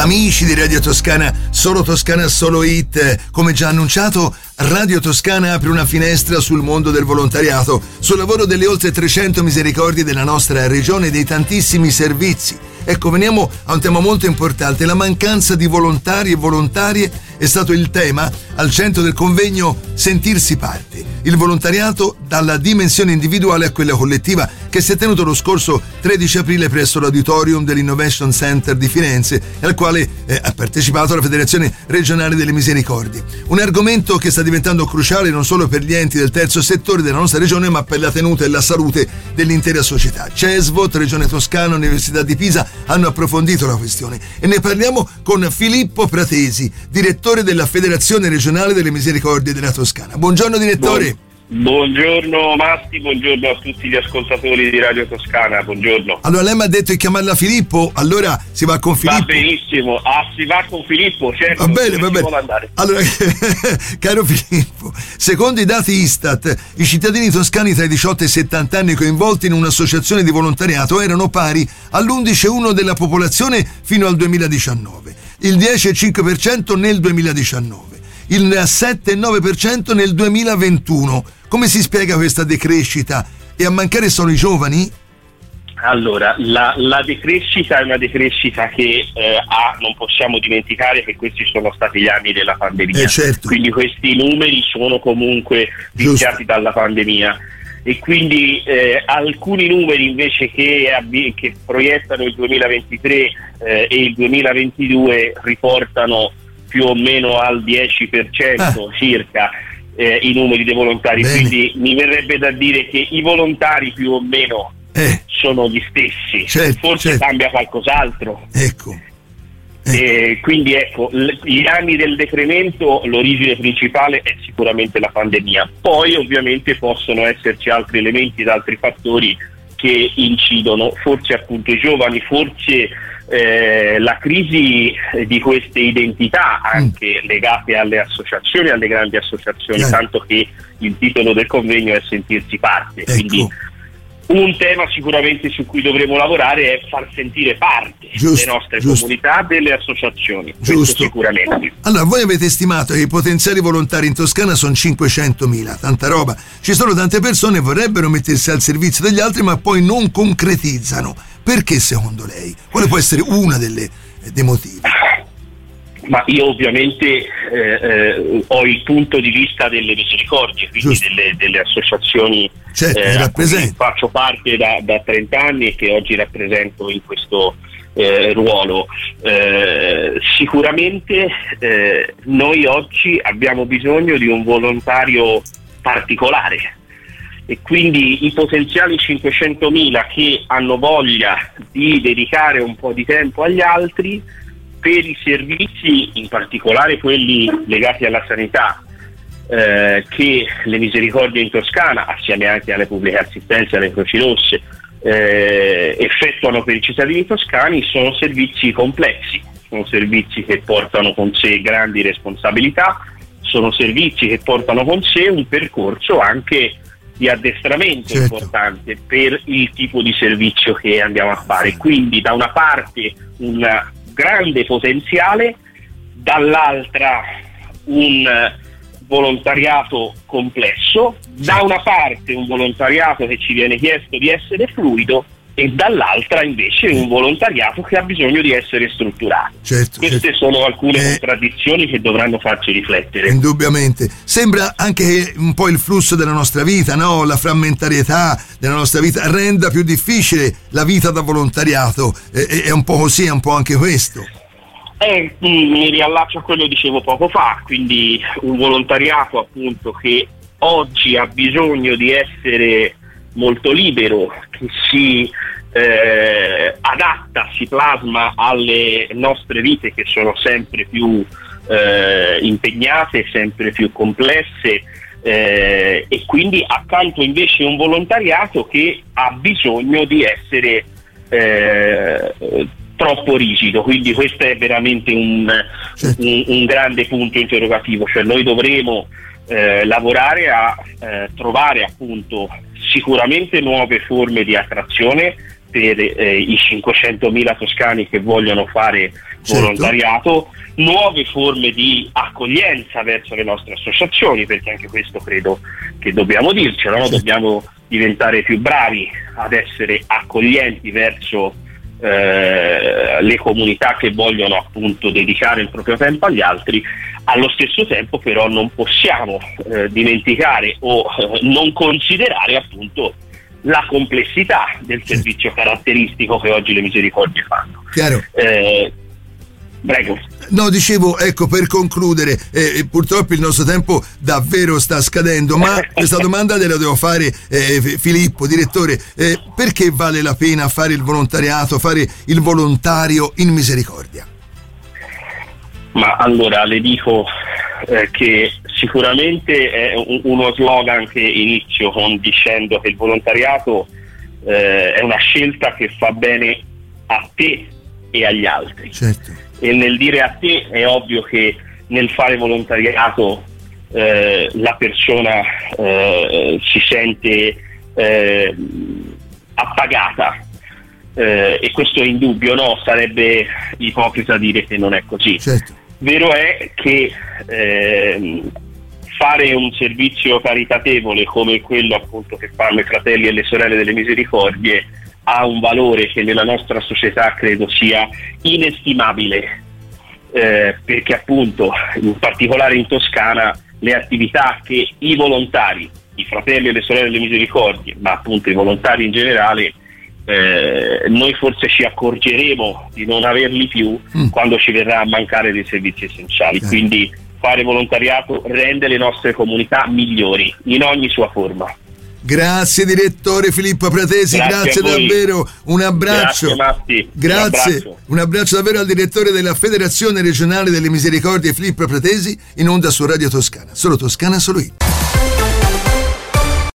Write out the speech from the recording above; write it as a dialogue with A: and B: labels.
A: Amici di Radio Toscana, solo Toscana, solo hit. Come già annunciato, Radio Toscana apre una finestra sul mondo del volontariato, sul lavoro delle oltre 300 misericordie della nostra regione e dei tantissimi servizi. Ecco, veniamo a un tema molto importante. La mancanza di volontari e volontarie è stato il tema al centro del convegno Sentirsi parte. Il volontariato dalla dimensione individuale a quella collettiva, che si è tenuto lo scorso 13 aprile presso l'auditorium dell'Innovation Center di Firenze, al quale ha partecipato la Federazione Regionale delle Misericordie. Un argomento che sta diventando cruciale non solo per gli enti del terzo settore della nostra regione, ma per la tenuta e la salute dell'intera società. CESVOT, Regione Toscana, Università di Pisa hanno approfondito la questione e ne parliamo con Filippo Pratesi, direttore della Federazione Regionale delle Misericordie della Toscana. Buongiorno direttore.
B: Buongiorno Masti, buongiorno a tutti gli ascoltatori di Radio Toscana, buongiorno.
A: Allora lei mi ha detto di chiamarla Filippo, allora si va con Filippo?
B: Va benissimo, si va con Filippo, certo.
A: Va bene. Allora, caro Filippo, secondo i dati Istat, i cittadini toscani tra i 18 e i 70 anni coinvolti in un'associazione di volontariato erano pari all'11,1 della popolazione fino al 2019, il 10,5% nel 2019. Il 7,9% nel 2021. Come si spiega questa decrescita? E a mancare sono i giovani?
B: Allora, la decrescita è una decrescita che non possiamo dimenticare che questi sono stati gli anni della pandemia.
A: Certo.
B: Quindi questi numeri sono comunque viziati dalla pandemia. E quindi alcuni numeri invece che proiettano il 2023 e il 2022 riportano più o meno al 10% circa i numeri dei volontari. Bene. Quindi mi verrebbe da dire che i volontari più o meno sono gli stessi, forse cambia qualcos'altro.
A: Ecco.
B: Quindi ecco, gli anni del decremento, l'origine principale è sicuramente la pandemia, poi ovviamente possono esserci altri elementi ed altri fattori che incidono, forse appunto i giovani, forse la crisi di queste identità anche legate alle associazioni, alle grandi associazioni, tanto che il titolo del convegno è Sentirsi parte. Ecco. Quindi un tema sicuramente su cui dovremo lavorare è far sentire parte le nostre comunità delle associazioni. Questo sicuramente.
A: Allora, voi avete stimato che i potenziali volontari in Toscana sono 500.000, tanta roba. Ci sono tante persone che vorrebbero mettersi al servizio degli altri ma poi non concretizzano. Perché secondo lei? Quale può essere una dei motivi?
B: Ma io ovviamente ho il punto di vista delle misericordie, quindi delle associazioni a cui faccio parte da 30 anni e che oggi rappresento in questo ruolo. Sicuramente noi oggi abbiamo bisogno di un volontario particolare e quindi i potenziali 500.000 che hanno voglia di dedicare un po' di tempo agli altri per i servizi, in particolare quelli legati alla sanità, che le misericordie in Toscana, assieme anche alle pubbliche assistenze, alle Croci Rosse, effettuano per i cittadini toscani, sono servizi complessi, sono servizi che portano con sé grandi responsabilità, sono servizi che portano con sé un percorso anche di addestramento importante per il tipo di servizio che andiamo a fare. Quindi da una parte un grande potenziale, dall'altra un volontariato complesso, da una parte un volontariato che ci viene chiesto di essere fluido e dall'altra invece un volontariato che ha bisogno di essere strutturato. Queste sono alcune contraddizioni che dovranno farci riflettere.
A: Indubbiamente. Sembra anche che un po' il flusso della nostra vita, no? La frammentarietà della nostra vita renda più difficile la vita da volontariato. È un po' così, è un po' anche questo.
B: Mi riallaccio a quello che dicevo poco fa, quindi un volontariato appunto che oggi ha bisogno di essere molto libero, che si adatta, si plasma alle nostre vite che sono sempre più impegnate, sempre più complesse, e quindi accanto invece un volontariato che ha bisogno di essere troppo rigido. Quindi questo è veramente un grande punto interrogativo, cioè noi dovremo lavorare a trovare appunto sicuramente nuove forme di attrazione per i 500.000 toscani che vogliono fare volontariato, nuove forme di accoglienza verso le nostre associazioni, perché anche questo credo che dobbiamo dircelo, no? Dobbiamo diventare più bravi ad essere accoglienti verso le comunità che vogliono appunto dedicare il proprio tempo agli altri. Allo stesso tempo però non possiamo dimenticare o non considerare appunto la complessità del servizio caratteristico che oggi le misericordie fanno.
A: Chiaro.
B: Prego.
A: No, dicevo, ecco, per concludere, purtroppo il nostro tempo davvero sta scadendo, ma questa domanda te la devo fare, Filippo, direttore, perché vale la pena fare il volontariato, fare il volontario in misericordia?
B: Ma allora le dico che sicuramente è uno slogan che inizio dicendo che il volontariato è una scelta che fa bene a te e agli altri.
A: Certo.
B: E nel dire a te è ovvio che nel fare volontariato la persona si sente appagata, e questo è indubbio, no? Sarebbe ipocrita dire che non è così.
A: Certo.
B: Vero è che fare un servizio caritatevole come quello appunto che fanno i fratelli e le sorelle delle misericordie ha un valore che nella nostra società credo sia inestimabile, perché appunto in particolare in Toscana le attività che i volontari, i fratelli e le sorelle delle misericordie, ma appunto i volontari in generale, noi forse ci accorgeremo di non averli più quando ci verrà a mancare dei servizi essenziali. Quindi fare volontariato rende le nostre comunità migliori in ogni sua forma.
A: Grazie direttore Filippo Pratesi, grazie davvero, un abbraccio.
B: Grazie Matti.
A: Grazie, un abbraccio davvero al direttore della Federazione Regionale delle Misericordie Filippo Pratesi, in onda su Radio Toscana, solo Toscana, solo It.